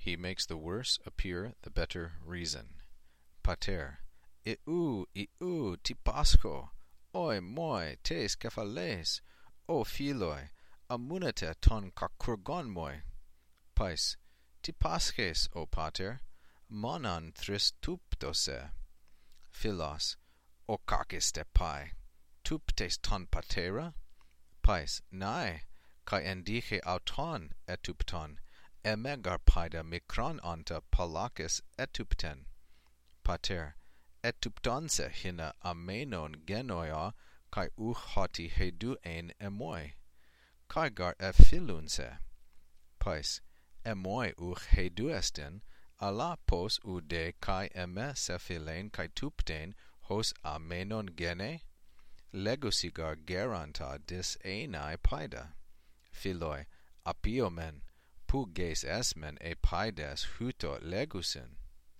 He makes the worse appear the better reason. Pater. Iu tipasco, oi moi tes kephales, o philoi, amunete ton kakurgon moi. Pais. Tipasces, o pater, monan thris tuptose. Philos. O kakis te pai, tuptes ton patera? Pais. Nai, kai endiche auton etupton, emegar paida mikron anta palakis etupten. Pater. Etuptonse hina amenon genoia kai hoti hedu ein emoi. Kai gar ephilunse. Pais. Emoi hedu estin, ala pos de kai eme sephilein kai tupten hos amenon gene? Legusigar geranta dis einai paida. Philoi. Apiomen, pu ges esmen e paides huto legusin.